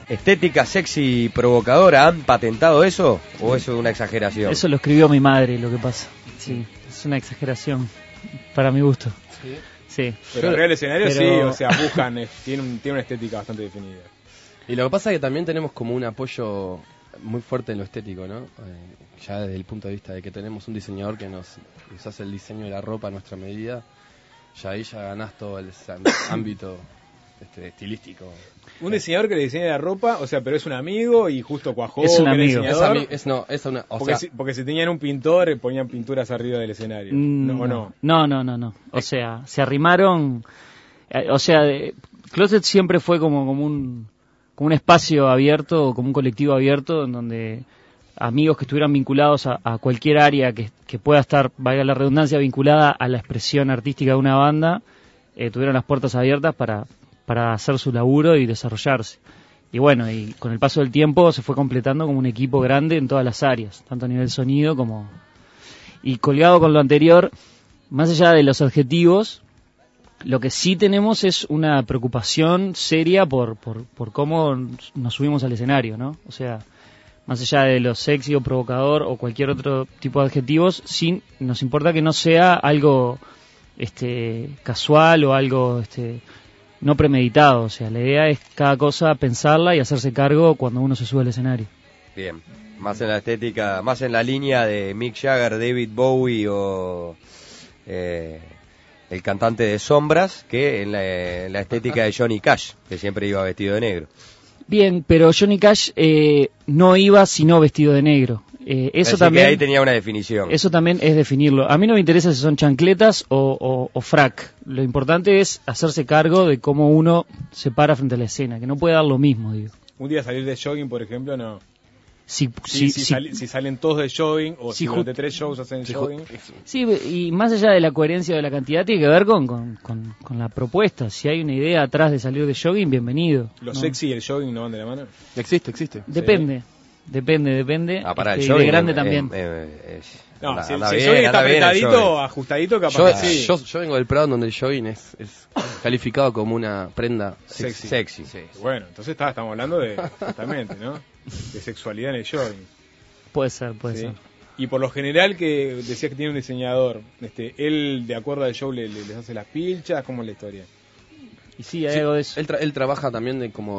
estética sexy y provocadora, ¿han patentado eso o eso es una exageración? Eso lo escribió mi madre, lo que pasa. Sí, es una exageración para mi gusto. ¿Sí? Sí. Pero arriba del escenario Pero- sí, o sea, buscan, tiene una estética bastante definida. Y lo que pasa es que también tenemos como un apoyo muy fuerte en lo estético, ¿no? Ya desde el punto de vista de que tenemos un diseñador que nos hace el diseño de la ropa a nuestra medida, ya ahí ya ganás todo el ámbito estilístico. Un diseñador que le diseña la ropa, o sea, pero es un amigo y justo cuajó Es un que era amigo. diseñador. Porque Si tenían un pintor, ponían pinturas arriba del escenario. ¿No, o no? No. O sea, se arrimaron. O sea, Closet siempre fue como un espacio abierto, como un colectivo abierto, en donde amigos que estuvieran vinculados a cualquier área que pueda estar, valga la redundancia, vinculada a la expresión artística de una banda, tuvieron las puertas abiertas para hacer su laburo y desarrollarse. Y bueno, y con el paso del tiempo se fue completando como un equipo grande en todas las áreas, tanto a nivel sonido como... Y colgado con lo anterior, más allá de los adjetivos, lo que sí tenemos es una preocupación seria por cómo nos subimos al escenario, ¿no? O sea, más allá de lo sexy o provocador o cualquier otro tipo de adjetivos, sí nos importa que no sea algo casual o algo no premeditado. O sea, la idea es cada cosa pensarla y hacerse cargo cuando uno se sube al escenario. Bien, más en la estética, más en la línea de Mick Jagger, David Bowie o el cantante de Sombras, que en la estética de Johnny Cash, que siempre iba vestido de negro. Bien, pero Johnny Cash no iba sino vestido de negro. Eso Así también, que ahí tenía una definición. eso también es definirlo. A mí no me interesa si son chancletas o frac. Lo importante es hacerse cargo de cómo uno se para frente a la escena, que no puede dar lo mismo, digo. Un día salir de jogging, por ejemplo, no. Si Salen todos de jogging o Si si durante 3 shows hacen jogging. Sí, y más allá de la coherencia o de la cantidad, tiene que ver con la propuesta. Si hay una idea atrás de salir de jogging, bienvenido. ¿Lo ¿no? sexy y el jogging no van de la mano? Existe. Depende. Para el y jogging de grande también. No, anda si el bien, jogging está anda bien el apretadito, jogging. ajustadito, capaz que sí. Yo vengo del Prado donde el jogging es calificado como una prenda Sexy. Sí. Bueno, entonces estamos hablando de, justamente, ¿no? De sexualidad en el jogging. Puede ser. Sí. Y por lo general, que decías que tiene un diseñador, él, de acuerdo al show, les hace las pilchas, ¿cómo es la historia? Y sí, hay algo de eso. Él trabaja también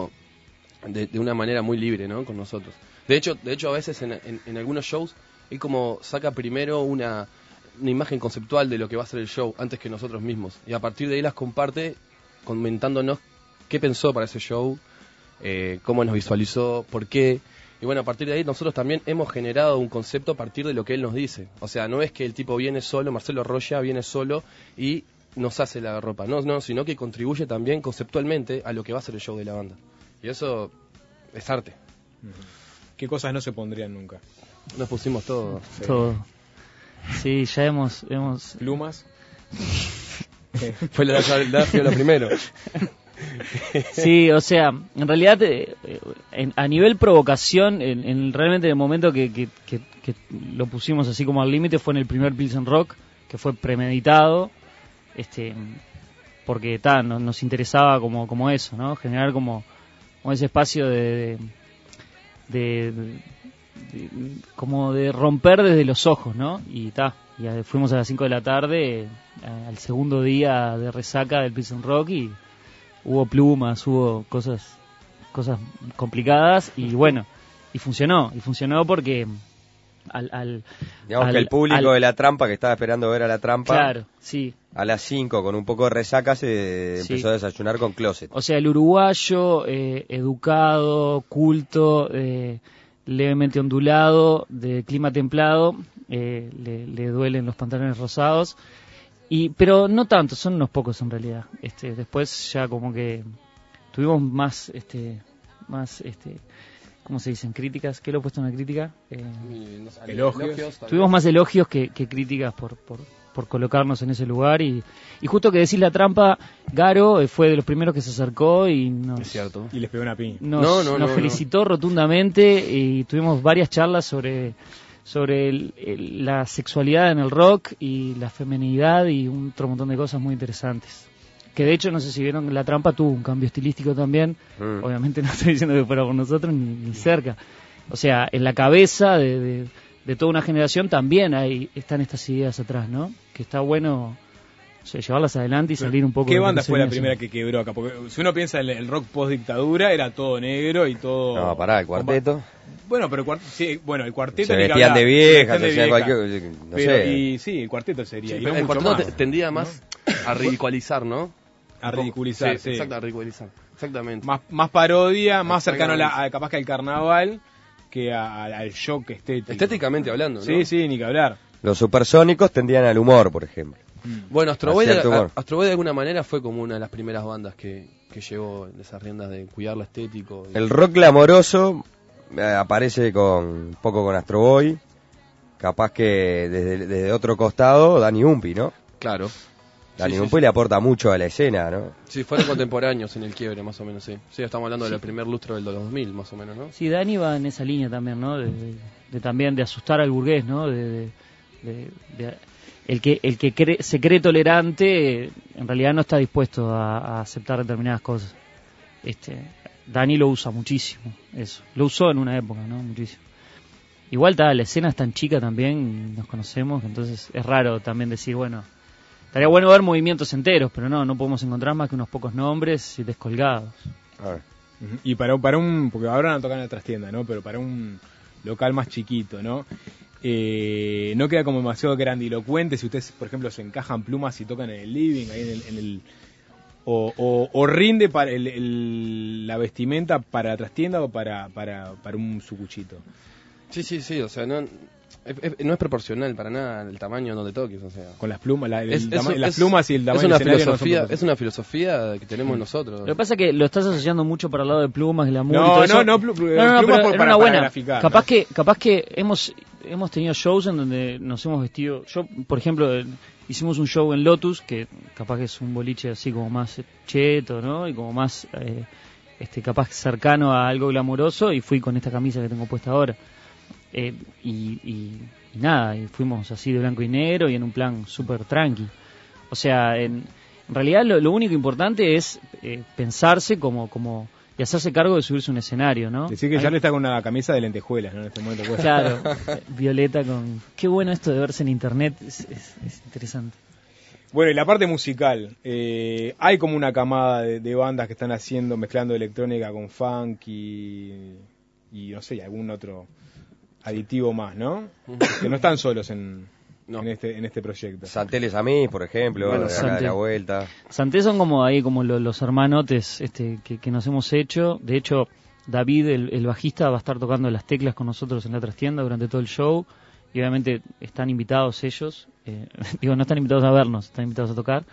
de una manera muy libre, ¿no? Con nosotros. De hecho a veces en algunos shows él como saca primero una imagen conceptual de lo que va a ser el show antes que nosotros mismos, y a partir de ahí las comparte comentándonos qué pensó para ese show, cómo nos visualizó, por qué. Y bueno, a partir de ahí nosotros también hemos generado un concepto a partir de lo que él nos dice. O sea, no es que el tipo viene solo, Marcelo Roya viene solo y nos hace la ropa, no, sino que contribuye también conceptualmente a lo que va a ser el show de la banda. Y eso es arte. ¿Qué cosas no se pondrían nunca? Nos pusimos todo. Sí. Todo. Sí, ya hemos... ¿Plumas? Fue lo primero. Sí, o sea, en realidad, a nivel provocación, realmente en el momento que lo pusimos así como al límite fue en el primer Pilsen Rock, que fue premeditado, porque nos interesaba como eso, ¿no? Generar como ese espacio como de romper desde los ojos, ¿no? Y fuimos a las 5 de la tarde, al segundo día de resaca del Pilsen Rock, y hubo plumas, hubo cosas complicadas, y bueno, y funcionó porque digamos que el público de La Trampa, que estaba esperando ver a La Trampa, claro, sí, a las 5 con un poco de resaca se empezó a desayunar con Closet. O sea, el uruguayo educado, culto, levemente ondulado, de clima templado, le duelen los pantalones rosados, pero no tanto, son unos pocos en realidad. Después ya como que tuvimos más ¿cómo se dicen? Críticas. ¿Qué lo he puesto en la crítica? Elogios. Tuvimos más elogios que críticas por colocarnos en ese lugar, y justo que decís La Trampa, Garo fue de los primeros que se acercó y Es cierto. Y les pegó una piña. nos felicitó rotundamente, y tuvimos varias charlas sobre la sexualidad en el rock y la feminidad y otro montón de cosas muy interesantes. que de hecho, no sé si vieron, La Trampa tuvo un cambio estilístico también. Obviamente no estoy diciendo que fuera por nosotros ni cerca. O sea, en la cabeza de toda una generación también están estas ideas atrás, ¿no? Que está bueno, o sea, llevarlas adelante y salir un poco. ¿Qué de banda lo que fue se la viene primera que quebró acá? Porque si uno piensa en el rock post dictadura, era todo negro y todo. No, pará, el Cuarteto. Bueno, pero el Cuarteto. Se ni que vestían hablar, de viejas, se vestían de hacían vieja. cualquier. No Pero, sé. y sí, el Cuarteto sería. Sí, y pero no el mucho Cuarteto más. tendía más a ridiculizar, ¿no? A ridiculizar, sí. Exacto, a ridiculizar. Exactamente. Más parodia, más cercano capaz que al carnaval que al shock estético. Estéticamente hablando, ¿no? Sí, ni que hablar. Los supersónicos tendían al humor, por ejemplo. Bueno, Astro Boy cierto humor. de alguna manera fue como una de las primeras bandas que llevó esas riendas de cuidar lo estético. El rock glamoroso aparece un poco con Astro Boy. Capaz que desde otro costado, Danny Umpi, ¿no? Claro. Danny Umpi le aporta mucho a la escena, ¿no? Sí, fueron contemporáneos en el quiebre, más o menos, sí. Sí, estamos hablando del primer lustro del 2000, más o menos, ¿no? Sí, Dani va en esa línea también, ¿no? También de asustar al burgués, ¿no? El que se cree tolerante, en realidad no está dispuesto a aceptar determinadas cosas. Dani lo usa muchísimo, eso. Lo usó en una época, ¿no? Muchísimo. Igual la escena es tan chica también, nos conocemos, entonces es raro también decir, bueno, estaría bueno ver movimientos enteros, pero no podemos encontrar más que unos pocos nombres y descolgados. A ver. Y para un, porque ahora van a tocar en la trastienda, ¿no? Pero para un local más chiquito, ¿no? No queda como demasiado grandilocuente si ustedes, por ejemplo, se encajan plumas y tocan en el living, ahí en el o rinde para la vestimenta para la trastienda o para un sucuchito. Sí, o sea, no es proporcional para nada el tamaño donde toques, o sea. Con las plumas, las es plumas y el tamaño es una del escenario filosofía, no son es una filosofía que tenemos nosotros. Lo que pasa es que lo estás asociando mucho para el lado de plumas, glamour y No, todo eso. plumas pero para una buena. graficar, Capaz que hemos tenido shows en donde nos hemos vestido. Yo, por ejemplo, hicimos un show en Lotus, que capaz que es un boliche así como más cheto, ¿no? Y como más capaz cercano a algo glamuroso, y fui con esta camisa que tengo puesta ahora. Y nada, y fuimos así de blanco y negro y en un plan súper tranqui. O sea, en realidad lo único importante es pensarse como y hacerse cargo de subirse a un escenario, ¿no? Decir que ya le está con una camisa de lentejuelas, ¿no? En este momento. Claro, violeta con... Qué bueno esto de verse en internet, es interesante. Bueno, y la parte musical, hay como una camada de bandas que están mezclando electrónica con funk y no sé, algún otro aditivo más, ¿no? Que no están solos en este proyecto. Santeles Amis, por ejemplo, bueno, de acá de la vuelta. Santé son como ahí como los hermanotes que nos hemos hecho. De hecho, David, el bajista, va a estar tocando las teclas con nosotros en la trastienda durante todo el show. Y obviamente están invitados ellos. No están invitados a vernos, están invitados a tocar.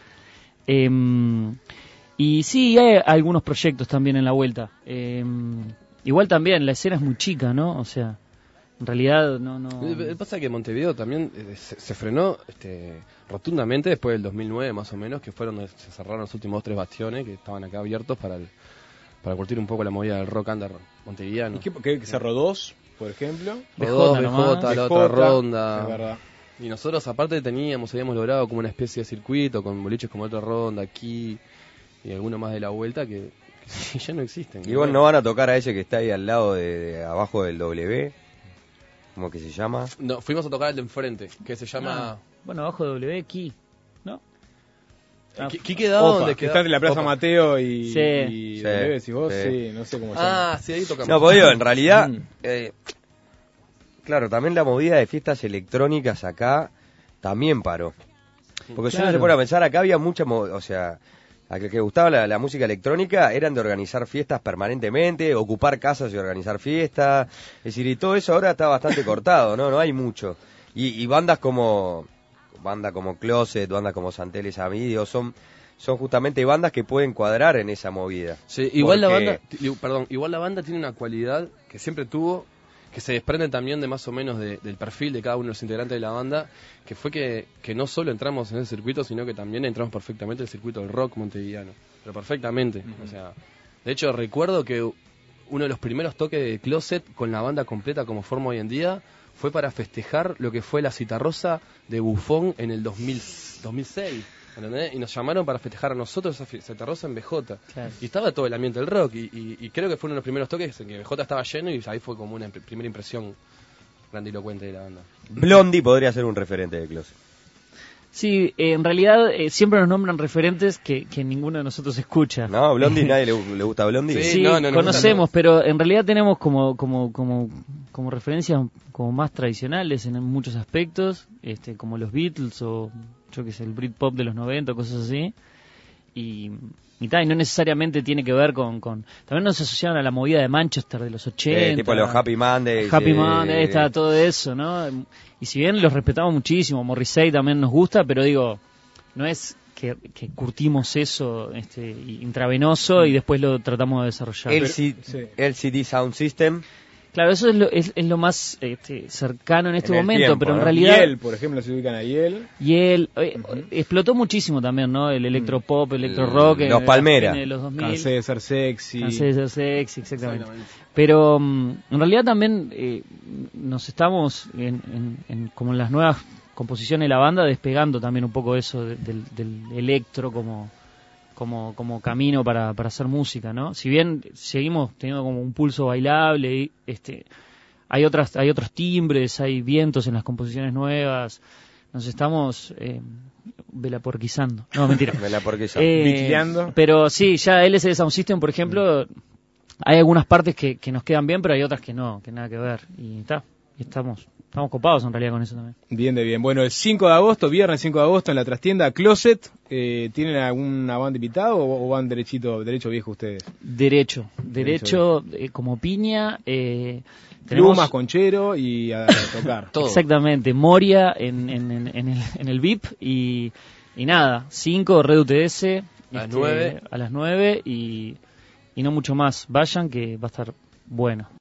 Y sí, hay algunos proyectos también en la vuelta. Igual también, la escena es muy chica, ¿no? O sea, en realidad no... Pasa que Montevideo también se frenó rotundamente después del 2009 más o menos, que fueron donde se cerraron los últimos 3 bastiones que estaban acá abiertos para curtir un poco la movida del rock under montevideano. ¿Y qué cerró 2, por ejemplo? BJ, la otra ronda. Es verdad. Y nosotros aparte habíamos logrado como una especie de circuito con boliches como otra ronda aquí y alguno más de la vuelta que ya no existen. Igual no van a tocar a ese que está ahí al lado de abajo del W. ¿Cómo que se llama? No, fuimos a tocar al de enfrente, que se llama... bueno, abajo de W, Ki, ¿no? ¿Qué quedaba? ¿Dónde quedaba? Está entre la Plaza Opa. Mateo y Sí. W, decís vos, sí, no sé cómo se llama. Sí, ahí tocamos. No, pues digo, en realidad, claro, también la movida de fiestas electrónicas acá también paró. Porque si uno se pone a pensar, acá había mucha, o sea, a que gustaba la música electrónica eran de organizar fiestas permanentemente, ocupar casas y organizar fiestas, es decir, y todo eso ahora está bastante cortado, no hay mucho. Y bandas como Closet, bandas como Santeles Amis, son justamente bandas que pueden cuadrar en esa movida. Sí, igual la banda tiene una cualidad que siempre tuvo, que se desprende también de más o menos del perfil de cada uno de los integrantes de la banda, que fue que no solo entramos en ese circuito, sino que también entramos perfectamente en el circuito del rock montevideano, pero perfectamente. O sea, de hecho recuerdo que uno de los primeros toques de Closet con la banda completa como forma hoy en día fue para festejar lo que fue la Citarrosa de Buffon en el 2006. ¿entendés? Y nos llamaron para festejar a nosotros esa Santa Rosa en BJ. Claro. Y estaba todo el ambiente del rock. Y creo que fue uno de los primeros toques en que BJ estaba lleno y ahí fue como una primera impresión grandilocuente de la banda. Blondie podría ser un referente de Closet. Sí, en realidad siempre nos nombran referentes que ninguno de nosotros escucha. No, Blondie, nadie le gusta Blondie. Sí. Sí, no, nos conocemos, gusta, pero en realidad tenemos como referencias como más tradicionales en muchos aspectos, como los Beatles o yo que sé, el Britpop de los 90, cosas así. Y no necesariamente tiene que ver con... También nos asociaron a la movida de Manchester de los 80. Tipo los Happy Mondays. Happy Mondays, está todo eso, ¿no? Y si bien los respetamos muchísimo, Morrissey también nos gusta, pero digo, no es que curtimos eso intravenoso y después lo tratamos de desarrollar. LCD Sound System. Claro, eso es lo más cercano en este En el momento, tiempo, pero en ¿no? realidad... Yel, por ejemplo, se ubican a Yel. Yel explotó muchísimo también, ¿no? El electropop, el electro-rock. Los Palmera. En los 2000. Cansé de ser sexy. Cansé de ser sexy, exactamente. Pero en realidad también nos estamos, como en las nuevas composiciones de la banda, despegando también un poco eso del electro como camino para hacer música, ¿no? Si bien seguimos teniendo como un pulso bailable, hay otros timbres, hay vientos en las composiciones nuevas, nos estamos velaporquizando. No, mentira. Bicheando. Pero sí, ya LCD Sound System, por ejemplo, hay algunas partes que nos quedan bien, pero hay otras que no, que nada que ver. Y estamos copados en realidad con eso también. Bien. Bueno, el 5 de agosto, viernes 5 de agosto, en la trastienda Closet, ¿tienen alguna banda invitada o van derecho viejo ustedes? Derecho, como piña. Tenemos Plumas, conchero y a tocar. Todo. Exactamente, Moria en el VIP y nada, 5 Red UTS A las 9 y no mucho más. Vayan que va a estar bueno.